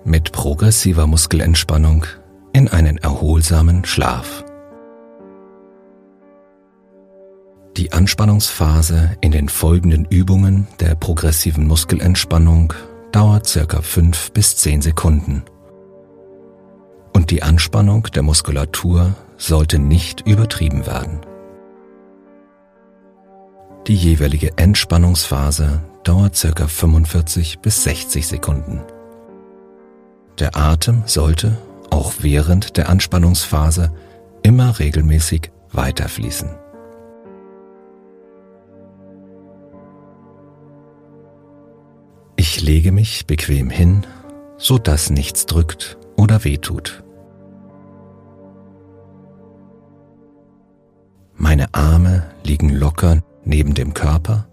mit progressiver Muskelentspannung in einen erholsamen Schlaf. Die Anspannungsphase in den folgenden Übungen der progressiven Muskelentspannung dauert ca. 5 bis 10 Sekunden. Und die Anspannung der Muskulatur sollte nicht übertrieben werden. Die jeweilige Entspannungsphase dauert ca. 45 bis 60 Sekunden. Der Atem sollte, auch während der Anspannungsphase, immer regelmäßig weiterfließen. Ich lege mich bequem hin, sodass nichts drückt oder wehtut. Meine Arme liegen locker neben dem Körper